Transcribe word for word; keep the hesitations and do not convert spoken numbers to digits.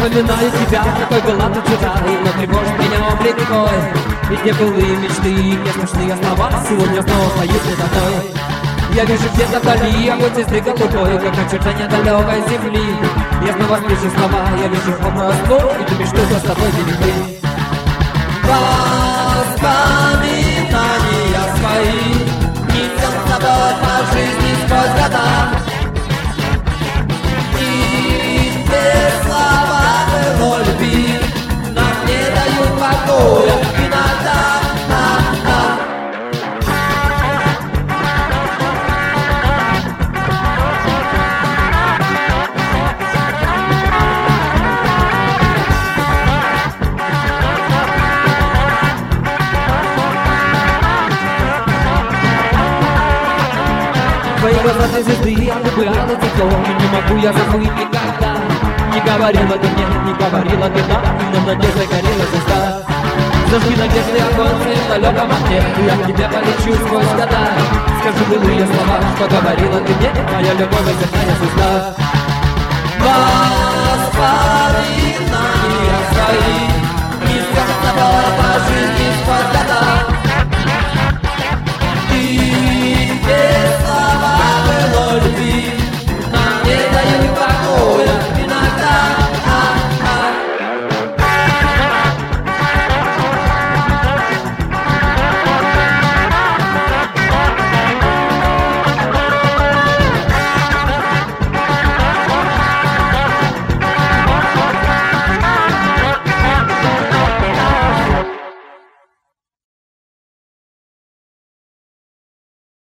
вспоминаю тебя, какой была ты вчера, и вновь тревожит меня облик твой. И те былые мечты, и те смешные слова сегодня снова поют передо мной. Я вижу где-то вдали огонь звезды голубой, как очертания далекой земли. Я снова слышу слова, я вижу образ твой, и ты мечту с тобой делить. Воспоминания свои несем с тобой по жизни сквозь года. И те слова былой любви нам не дают покоя иногда. Твои глаза ты звезды, я выбирала тепло, и не могу я забыть никогда. Не говорила ты мне, не говорила ты да, и над надеждой горела звезда. Зажги надежды огонь в своем далеком окне, и я к тебе полечу сквозь года. Скажи былые слова, что говорила ты мне, моя любовь и земная звезда. Воспоминания свои, несем с тобой по жизни сквозь года.